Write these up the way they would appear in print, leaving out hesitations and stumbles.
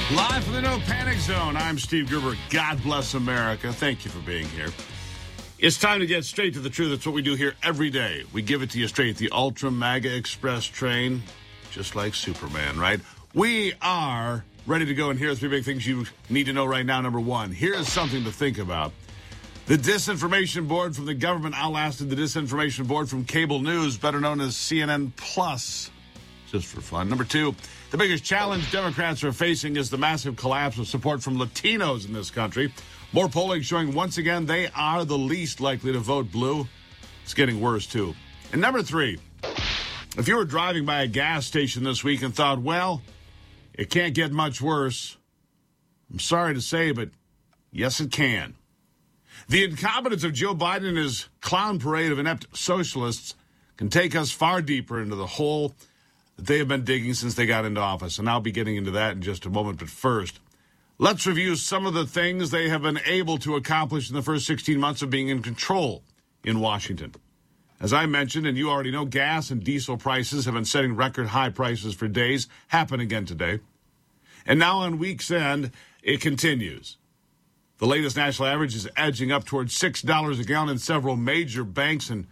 Live from the No Panic Zone, I'm Steve Gerber. God bless America. Thank you for being here. It's time to get straight to the truth. That's what we do here every day. We give it to you straight. The Ultra Mega Express train, just like Superman, right? We are ready to go, and here are three big things you need to know right now. Number one, here's something to think about. The Disinformation Board from the government outlasted the Disinformation Board from cable news, better known as CNN Plus. Just for fun. Number two, the biggest challenge Democrats are facing is the massive collapse of support from Latinos in this country. More polling showing once again they are the least likely to vote blue. It's getting worse, too. And number three, if you were driving by a gas station this week and thought, well, it can't get much worse, I'm sorry to say, but yes, it can. The incompetence of Joe Biden and his clown parade of inept socialists can take us far deeper into the hole that they have been digging since they got into office. And I'll be getting into that in just a moment. But first, let's review some of the things they have been able to accomplish in the first 16 months of being in control in Washington. As I mentioned, and you already know, gas and diesel prices have been setting record high prices for days. Happen again today. And now on week's end, it continues. The latest national average is edging up towards $6 a gallon, and several major banks and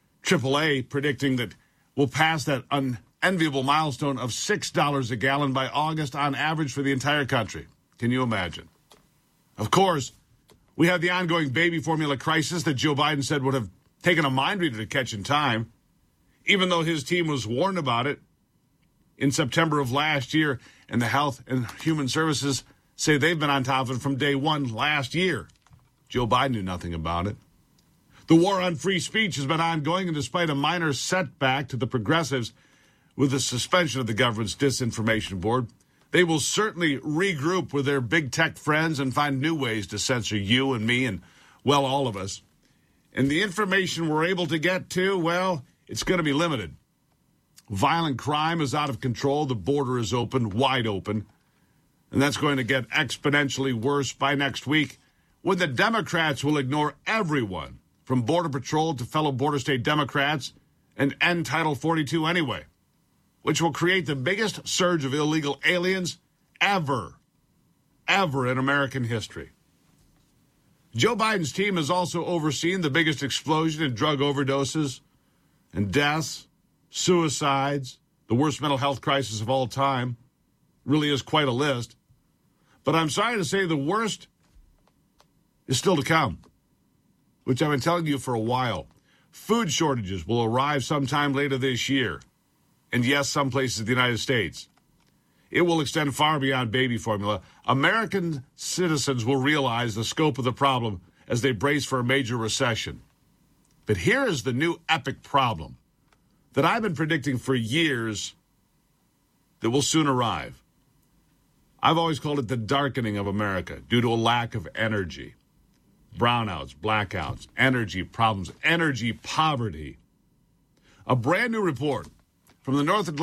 AAA predicting that we'll pass that unenviable milestone of $6 a gallon by August on average for the entire country. Can you imagine? Of course, we have the ongoing baby formula crisis that Joe Biden said would have taken a mind reader to catch in time, even though his team was warned about it in September of last year, and the Health and Human Services say they've been on top of it from day one last year. Joe Biden knew nothing about it. The war on free speech has been ongoing, and despite a minor setback to the progressives with the suspension of the government's Disinformation Board, they will certainly regroup with their big tech friends and find new ways to censor you and me and, well, all of us. And the information we're able to get to, well, it's going to be limited. Violent crime is out of control. The border is open, wide open. And that's going to get exponentially worse by next week when the Democrats will ignore everyone from Border Patrol to fellow border state Democrats and end Title 42 anyway, which will create the biggest surge of illegal aliens ever in American history. Joe Biden's team has also overseen the biggest explosion in drug overdoses and deaths, suicides, the worst mental health crisis of all time. Really is quite a list. But I'm sorry to say the worst is still to come, which I've been telling you for a while. Food shortages will arrive sometime later this year. And yes, some places in the United States. It will extend far beyond baby formula. American citizens will realize the scope of the problem as they brace for a major recession. But here is the new epic problem that I've been predicting for years that will soon arrive. I've always called it the darkening of America due to a lack of energy. Brownouts, blackouts, energy problems, energy poverty. A brand new report from the North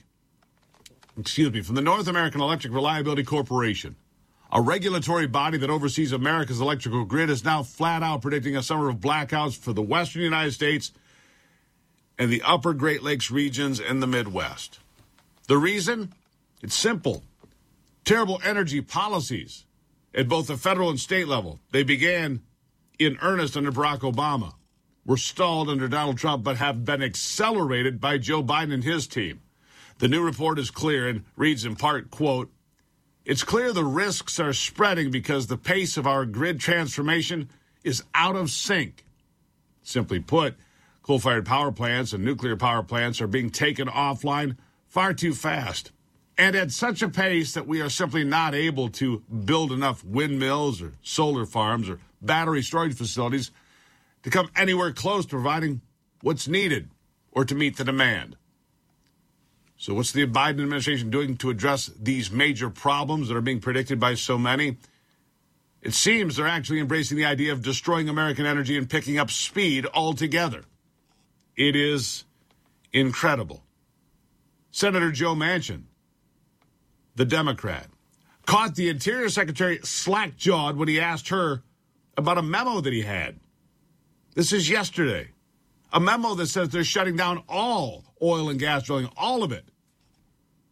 American Electric Reliability Corporation, a regulatory body that oversees America's electrical grid, is now flat out predicting a summer of blackouts for the western United States and the upper Great Lakes regions and the Midwest. The reason? It's simple. Terrible energy policies at both the federal and state level. They began in earnest under Barack Obama, were stalled under Donald Trump, but have been accelerated by Joe Biden and his team. The new report is clear and reads in part, quote, "It's clear the risks are spreading because the pace of our grid transformation is out of sync." Simply put, coal-fired power plants and nuclear power plants are being taken offline far too fast, and at such a pace that we are simply not able to build enough windmills or solar farms or battery storage facilities to come anywhere close to providing what's needed or to meet the demand. So what's the Biden administration doing to address these major problems that are being predicted by so many? It seems they're actually embracing the idea of destroying American energy and picking up speed altogether. It is incredible. Senator Joe Manchin, the Democrat, caught the Interior Secretary slack-jawed when he asked her about a memo that he had. This is yesterday. A memo that says they're shutting down all oil and gas drilling, all of it.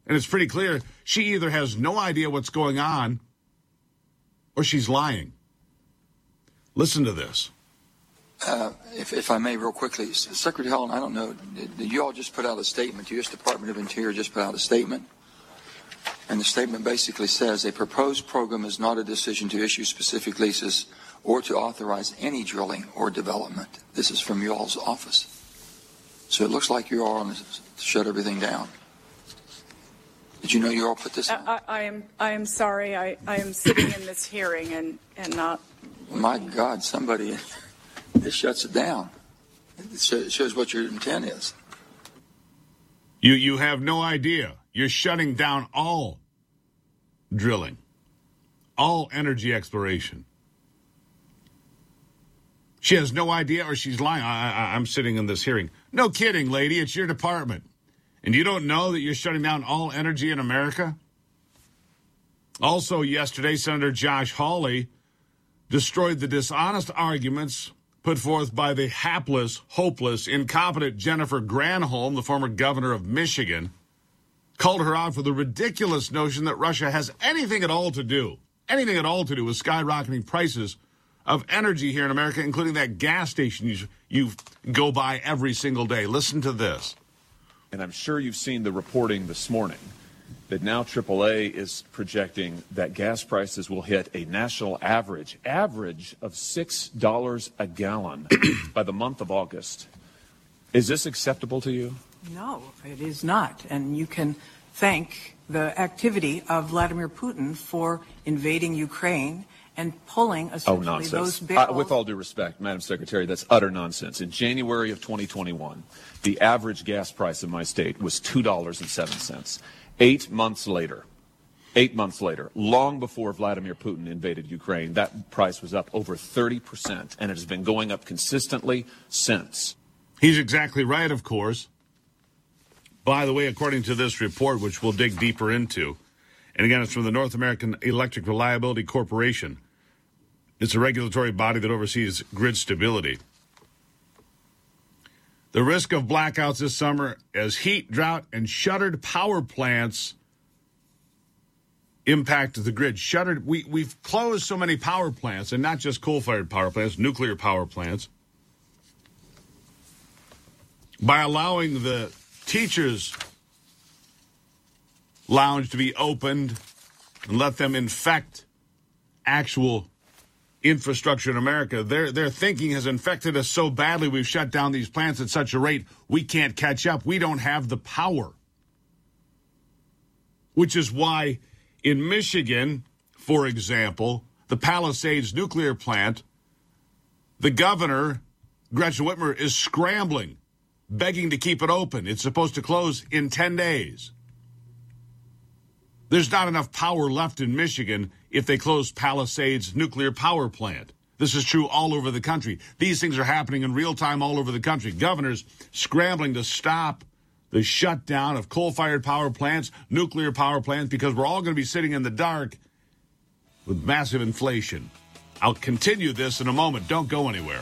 And it's pretty clear she either has no idea what's going on or she's lying. Listen to this. If I may, real quickly, Secretary Helen, I don't know, did you all just put out a statement? The U.S. Department of Interior just put out a statement, and the statement basically says a proposed program is not a decision to issue specific leases or to authorize any drilling or development. This is from you all's office. So it looks like you all want to shut everything down. Did you know you all put this out? I am sorry. I am sitting in this hearing and not. My God, somebody. This shuts it down. It shows what your intent is. You have no idea. You're shutting down all drilling, all energy exploration. She has no idea or she's lying. I'm sitting in this hearing. No kidding, lady. It's your department. And you don't know that you're shutting down all energy in America? Also yesterday, Senator Josh Hawley destroyed the dishonest arguments put forth by the hapless, hopeless, incompetent Jennifer Granholm, the former governor of Michigan, called her out for the ridiculous notion that Russia has anything at all to do with skyrocketing prices of energy here in America, including that gas station you go by every single day. Listen to this. And I'm sure you've seen the reporting this morning that now AAA is projecting that gas prices will hit a national average of $6 a gallon by the month of August. Is this acceptable to you? No, it is not. And you can thank the activity of Vladimir Putin for invading Ukraine and pulling essentially those barrels. With all due respect, Madam Secretary, that's utter nonsense. In January of 2021, the average gas price in my state was $2.07. 8 months later, long before Vladimir Putin invaded Ukraine, that price was up over 30%, and it has been going up consistently since. He's exactly right, of course. By the way, according to this report, which we'll dig deeper into, and again, it's from the North American Electric Reliability Corporation. It's a regulatory body that oversees grid stability. The risk of blackouts this summer as heat, drought, and shuttered power plants impact the grid. We've closed so many power plants, and not just coal-fired power plants, nuclear power plants, by allowing the teachers' lounge to be opened and let them infect actual infrastructure in America. Their thinking has infected us so badly we've shut down these plants at such a rate we can't catch up. We don't have the power. Which is why in Michigan, for example, the Palisades nuclear plant, the governor, Gretchen Whitmer, is scrambling, begging to keep it open. It's supposed to close in 10 days. There's not enough power left in Michigan if they close Palisades nuclear power plant. This is true all over the country. These things are happening in real time all over the country. Governors scrambling to stop the shutdown of coal-fired power plants, nuclear power plants, because we're all going to be sitting in the dark with massive inflation. I'll continue this in a moment. Don't go anywhere.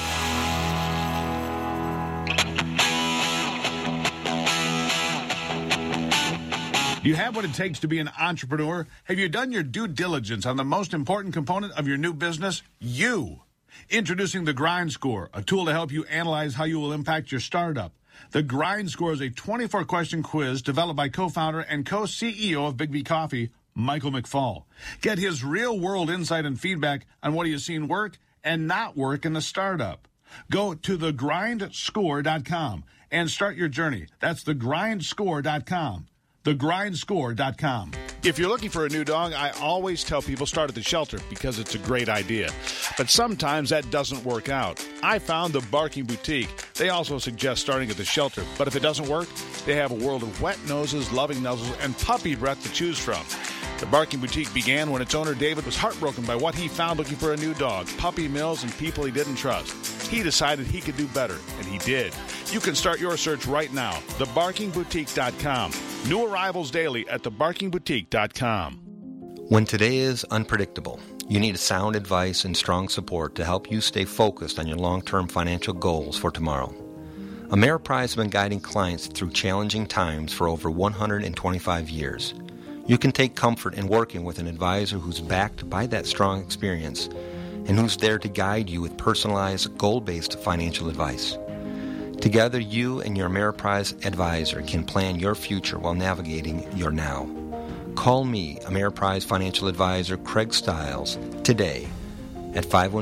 Do you have what it takes to be an entrepreneur? Have you done your due diligence on the most important component of your new business? You. Introducing the Grind Score, a tool to help you analyze how you will impact your startup. The Grind Score is a 24-question quiz developed by co-founder and co-CEO of Big B Coffee, Michael McFall. Get his real-world insight and feedback on what he has seen work and not work in the startup. Go to thegrindscore.com and start your journey. That's thegrindscore.com. thegrindscore.com. If you're looking for a new dog, I always tell people start at the shelter because it's a great idea. But sometimes that doesn't work out. I found the Barking Boutique. They also suggest starting at the shelter. But if it doesn't work, they have a world of wet noses, loving nuzzles, and puppy breath to choose from. The Barking Boutique began when its owner, David, was heartbroken by what he found looking for a new dog, puppy mills, and people he didn't trust. He decided he could do better, and he did. You can start your search right now, thebarkingboutique.com. New arrivals daily at thebarkingboutique.com. When today is unpredictable, you need sound advice and strong support to help you stay focused on your long-term financial goals for tomorrow. Ameriprise has been guiding clients through challenging times for over 125 years. You can take comfort in working with an advisor who's backed by that strong experience and who's there to guide you with personalized, goal-based financial advice. Together, you and your Ameriprise advisor can plan your future while navigating your now. Call me, Ameriprise Financial Advisor Craig Stiles, today at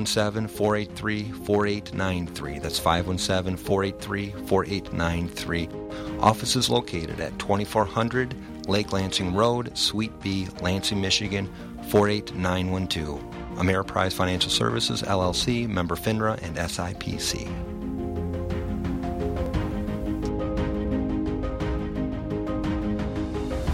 517-483-4893. That's 517-483-4893. Office is located at 2400 Lake Lansing Road, Suite B, Lansing, Michigan, 48912. Ameriprise Financial Services, LLC, member FINRA and SIPC.